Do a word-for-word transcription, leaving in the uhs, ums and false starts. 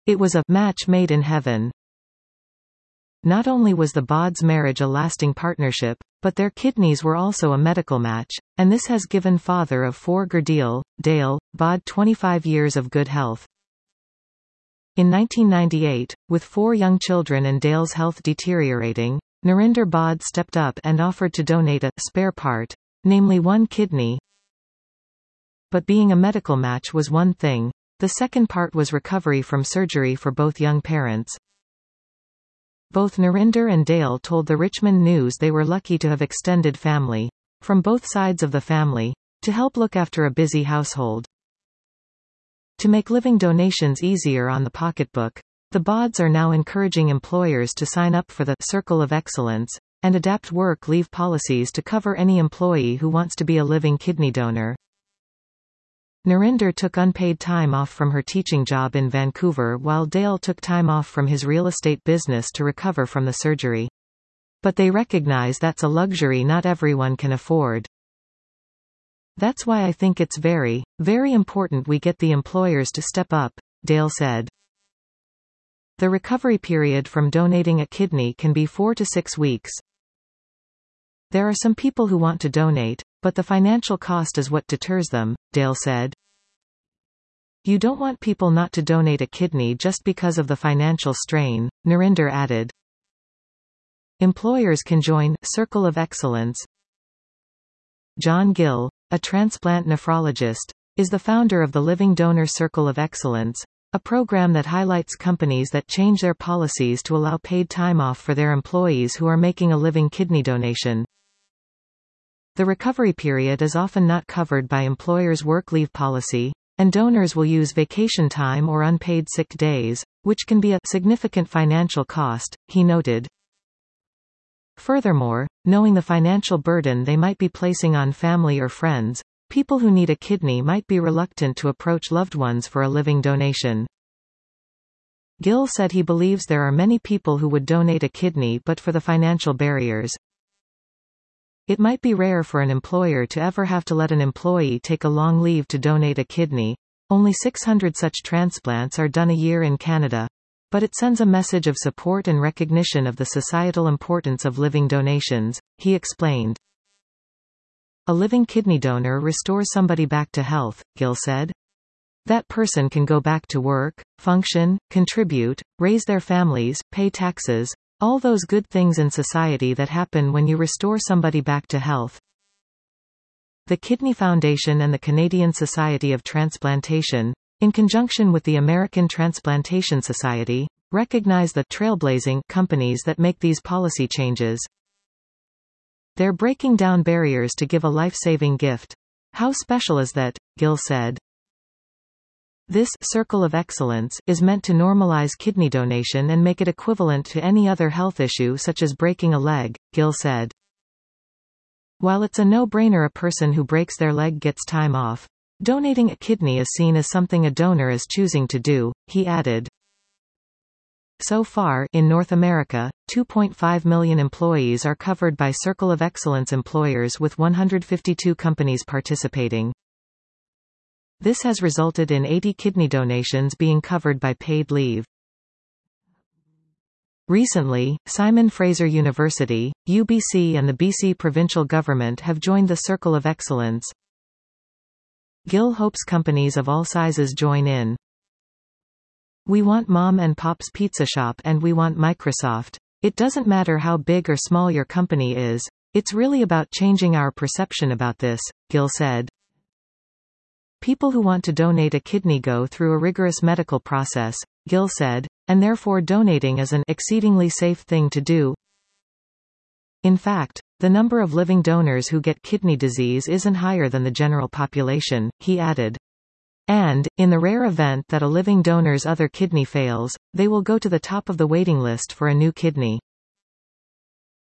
It was a match made in heaven. Not only was the Bodds' marriage a lasting partnership, but their kidneys were also a medical match, and this has given father of four Gurdeal, Dale, Bodd twenty-five years of good health. In nineteen ninety-eight, with four young children and Dale's health deteriorating, Narinder Bodd stepped up and offered to donate a spare part, namely one kidney. But being a medical match was one thing. The second part was recovery from surgery for both young parents. Both Narinder and Dale told the Richmond News they were lucky to have extended family, from both sides of the family, to help look after a busy household. To make living donations easier on the pocketbook, the Bodds are now encouraging employers to sign up for the Circle of Excellence, and adapt work-leave policies to cover any employee who wants to be a living kidney donor. Narinder took unpaid time off from her teaching job in Vancouver while Dale took time off from his real estate business to recover from the surgery. But they recognize that's a luxury not everyone can afford. That's why I think it's very, very important we get the employers to step up, Dale said. The recovery period from donating a kidney can be four to six weeks. There are some people who want to donate, but the financial cost is what deters them, Dale said. You don't want people not to donate a kidney just because of the financial strain, Narinder added. Employers can join Circle of Excellence. John Gill, a transplant nephrologist, is the founder of the Living Donor Circle of Excellence, a program that highlights companies that change their policies to allow paid time off for their employees who are making a living kidney donation. The recovery period is often not covered by employers' work-leave policy, and donors will use vacation time or unpaid sick days, which can be a significant financial cost, he noted. Furthermore, knowing the financial burden they might be placing on family or friends, people who need a kidney might be reluctant to approach loved ones for a living donation. Gill said he believes there are many people who would donate a kidney but for the financial barriers. It might be rare for an employer to ever have to let an employee take a long leave to donate a kidney. Only six hundred such transplants are done a year in Canada. But it sends a message of support and recognition of the societal importance of living donations, he explained. A living kidney donor restores somebody back to health, Gill said. That person can go back to work, function, contribute, raise their families, pay taxes, all those good things in society that happen when you restore somebody back to health. The Kidney Foundation and the Canadian Society of Transplantation, in conjunction with the American Transplantation Society, recognize the trailblazing companies that make these policy changes. They're breaking down barriers to give a life-saving gift. How special is that, Gill said. This Circle of Excellence is meant to normalize kidney donation and make it equivalent to any other health issue such as breaking a leg, Gill said. While it's a no-brainer a person who breaks their leg gets time off, donating a kidney is seen as something a donor is choosing to do, he added. So far, in North America, two point five million employees are covered by Circle of Excellence employers with one hundred fifty-two companies participating. This has resulted in eighty kidney donations being covered by paid leave. Recently, Simon Fraser University, U B C and the B C provincial government have joined the Circle of Excellence. Gill hopes companies of all sizes join in. We want Mom and Pop's Pizza Shop and we want Microsoft. It doesn't matter how big or small your company is, it's really about changing our perception about this, Gill said. People who want to donate a kidney go through a rigorous medical process, Gill said, and therefore donating is an exceedingly safe thing to do. In fact, the number of living donors who get kidney disease isn't higher than the general population, he added. And, in the rare event that a living donor's other kidney fails, they will go to the top of the waiting list for a new kidney.